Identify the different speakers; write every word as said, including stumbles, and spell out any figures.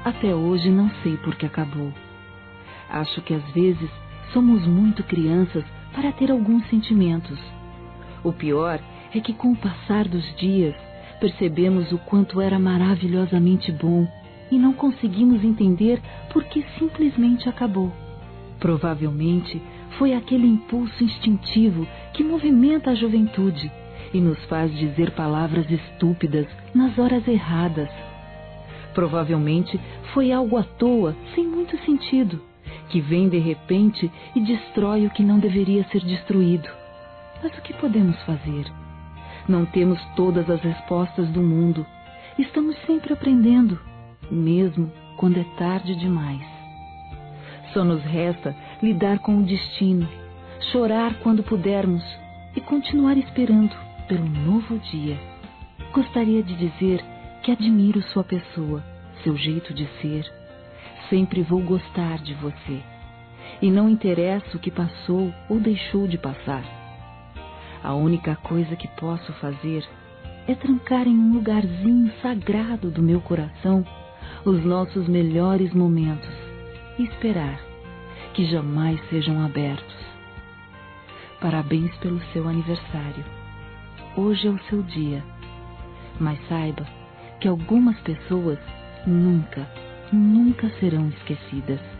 Speaker 1: Até hoje não sei por que acabou. Acho que às vezes somos muito crianças para ter alguns sentimentos. O pior é que com o passar dos dias percebemos o quanto era maravilhosamente bom e não conseguimos entender por que simplesmente acabou. Provavelmente foi aquele impulso instintivo que movimenta a juventude e nos faz dizer palavras estúpidas nas horas erradas. Provavelmente foi algo à toa, sem muito sentido, que vem de repente e destrói o que não deveria ser destruído. Mas o que podemos fazer? Não temos todas as respostas do mundo. Estamos sempre aprendendo, mesmo quando é tarde demais. Só nos resta lidar com o destino, chorar quando pudermos e continuar esperando pelo novo dia. Gostaria de dizer que admiro sua pessoa, seu jeito de ser. Sempre vou gostar de você. E não interessa o que passou ou deixou de passar. A única coisa que posso fazer é trancar em um lugarzinho sagrado do meu coração os nossos melhores momentos e esperar que jamais sejam abertos. Parabéns pelo seu aniversário. Hoje é o seu dia. Mas saiba que algumas pessoas nunca, nunca serão esquecidas.